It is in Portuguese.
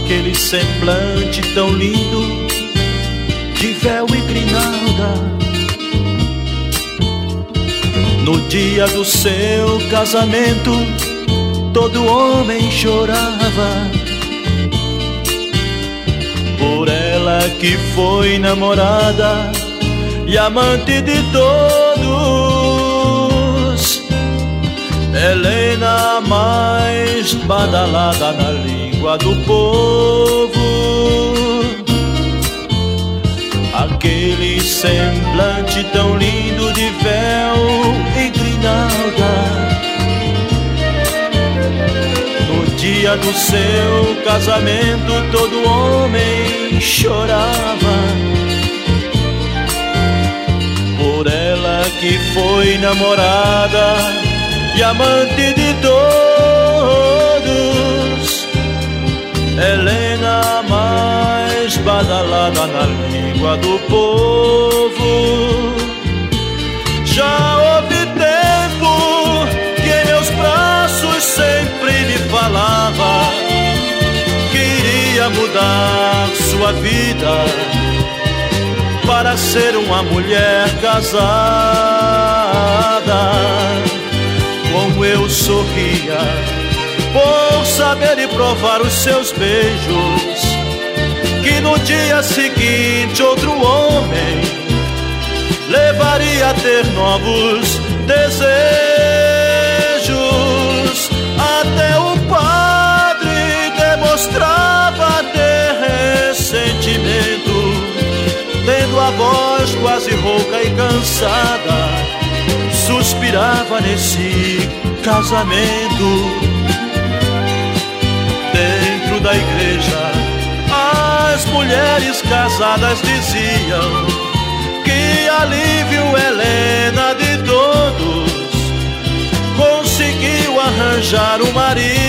aquele semblante tão lindo de véu e grinalda. No dia do seu casamento, todo homem chorava por ela que foi namorada e amante de todos. Helena, mais badalada na língua do povo, aquele semblante tão lindo de véu e grinalda. No dia do seu casamento, todo homem chorava por ela que foi namorada e amante de todos. Helena, mais badalada na língua do povo. Já houve tempo que em meus braços sempre me falava que iria mudar sua vida para ser uma mulher casada. Como eu sorria por saber e provar os seus beijos, que no dia seguinte outro homem levaria a ter novos desejos. Até o padre demonstrava ter ressentimento, tendo a voz quase rouca e cansada, suspirava nesse casamento. Dentro da igreja, as mulheres casadas diziam que alívio Helena de todos conseguiu arranjar um marido